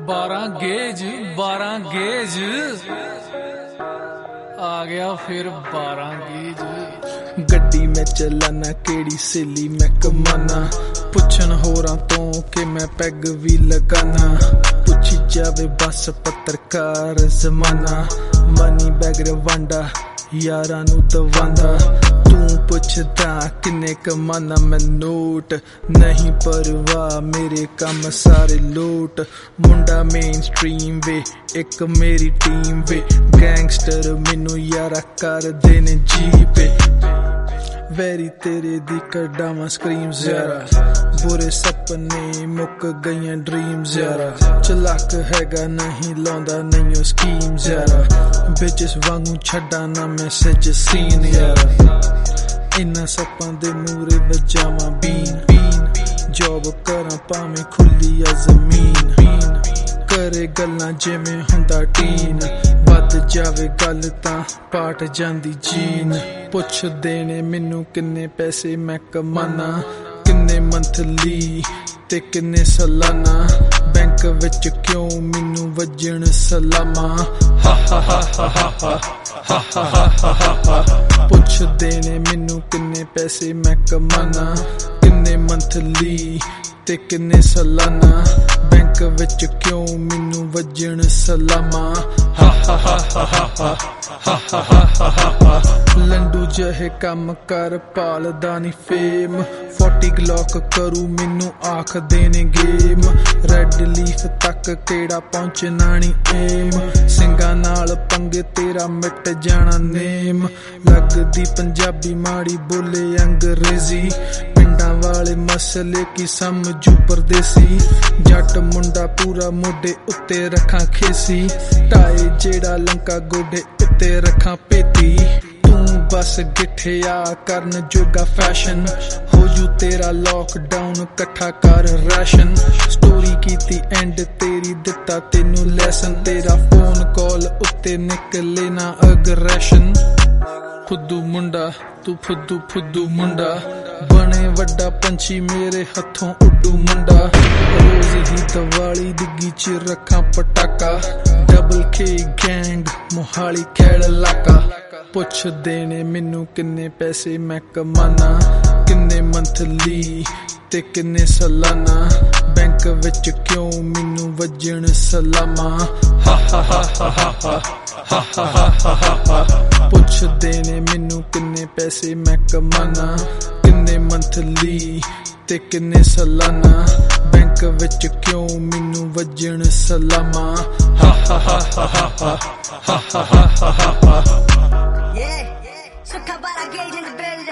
12 gauge आ गया फिर 12 gauge. गड्डी में चलाना केड़ी सहेली मैं कमाना, पुछन होरां तो कि मैं पैग भी लगाना। पुछी जावे बस पत्रकार जमाना, मनी बैग रवांडा यारां नू दवांदा। तू पुछदा किन्ने कमाना, मैं नोट नहीं परवाह मेरे काम सारे लोट। मुंडा मेन स्ट्रीम वे एक मेरी टीम वे, गैंगस्टर मैनू यारा कर देने जी पे। वैरी तेरे दी कडावां स्क्रीम्स यारा, बुरे सपने मुक गईयां ड्रीम्स यारा। चलाक हैगा नहीं लाउंदा नहीं स्कीम्स यारा, बिचस वांगू छड्डा ना मैसेज सीन यारा। इन्ना सपां दे मूरे वजावां बीन, जॉब करां भावें खुली आ जमीन। करे गल्लां जिवें हुंदा टीन, वध जावे गल तां पाट जांदी जीन। पुछदे ने मैनू किन्ने पैसे मैं कमाना, किन्ने मंथली ते किन्ने सालाना। बैंक विच क्यों मैनू वजन सलामा, हा हा हा हा हा हा हा हा हा। पुछदे ने मैनू किन्ने पैसे मैं कमाना, किन्ने मंथली ते किन्ने सालाना। बैंक विच क्यों मैनू वजन सलामा, हा हा हा हा हा हा हा हा हा। लंडू जहे काम कर पालदा नी फेम, 40 ग्लॉक करू मैनू आख देने गेम। रेड लीफ तक केड़ा पहुंचना नी एम, सिंगा नाल पंगे तेरा मिट जाना नेम। लगदी पंजाबी माड़ी बोले अंग्रेजी, पिंडां वाले मसले की समझू परदेसी। जट मुंडा पूरा मोडे उत्ते रखां खेसी, टाए जेड़ा लंका गोडे उत्ते रखां पेती। तू बस गिठिया करन जोगा फैशन, हो जू तेरा लॉकडाउन कट्ठा कर राशन। स्टोरी कीती एंड तेरी दिता तेनू लैसन, तेरा फोन कॉल उत्ते निकले ना अग्रैशन। फुद्दू मुंडा तू फुद्दू फुद्दू मुंडा, बने वड्डा पंछी मेरे हथों उड्डू मुंडा। रोज ही दिवाली दिग्गी च रखा पटाका, डबल के गैंग मोहाली खैड़ लाका। पुछदे ने मैनू किन्ने पैसे मैं कमाना, किन्ने मंथली ते किन्ने सालाना। बैंक विच क्यों मैनू वजन सलामा, हा हा हा हा हा हा हा हा हा। पुछदे ने मैनू किन्ने पैसे मैं कमाना, किन्ने मंथली ते किन्ने सालाना। बैंक विच क्यों मैनू वजन सलामा, हा हा हा हा हा हा हा हा हा। Yeah, so come on, I get in the bed.